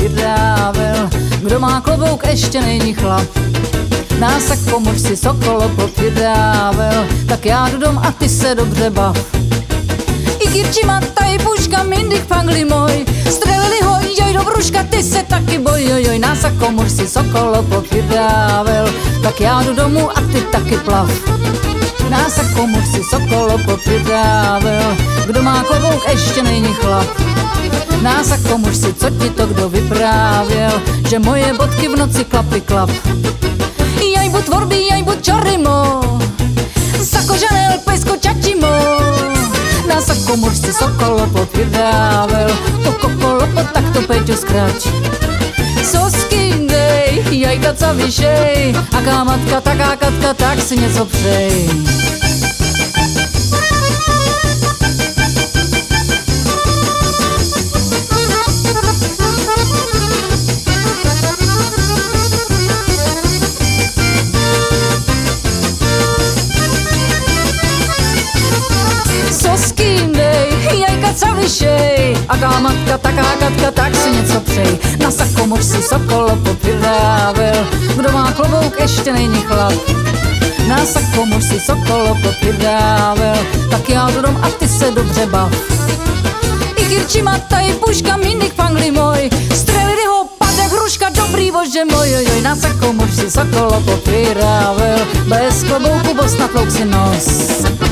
popřidávil. Kdo má klobouk, ještě není chlap. Nás tak komuž si sokolo popřidávil. Tak já jdu dom a ty se dobře bav. I kirči mataj puška mindik pangli moj. Strelili ho, joj do bruška, ty se taky boj, joj, nás a komuž si sokolo popřidávil. Tak já jdu domů a ty taky plav. Nás a komuž si sokolo popřidávil. Kdo má klobouk, ještě není chlap. Nás a komuž si, co ti to kdo vyprávěl, že moje bodky v noci klapy klap. Jajbu tvorby, jajbu čorimo, zakožané pejsko čačimo. Nás a komuž si sokolo popřidávil. Kokokolopo, tak to Peťo skrač. Sosky dej, jajka co vyšej, aká matka, taká katka, tak si něco přej. Co vyšej, aká matka, taká katka, tak si něco přej. Na sakomož si sokolo popřidávil. Kdo má klobouk, ještě není chlap. Na sakomož si sokolo popřidávil. Tak já jdu dom a ty se dobře bav. I kirči mataj puška mindik pangli moj. Strelili ho pade hruška, dobrý bože můj, joj. Na sakomož si sokolo popřidávil. Bez klobouku bos natlouk si nos.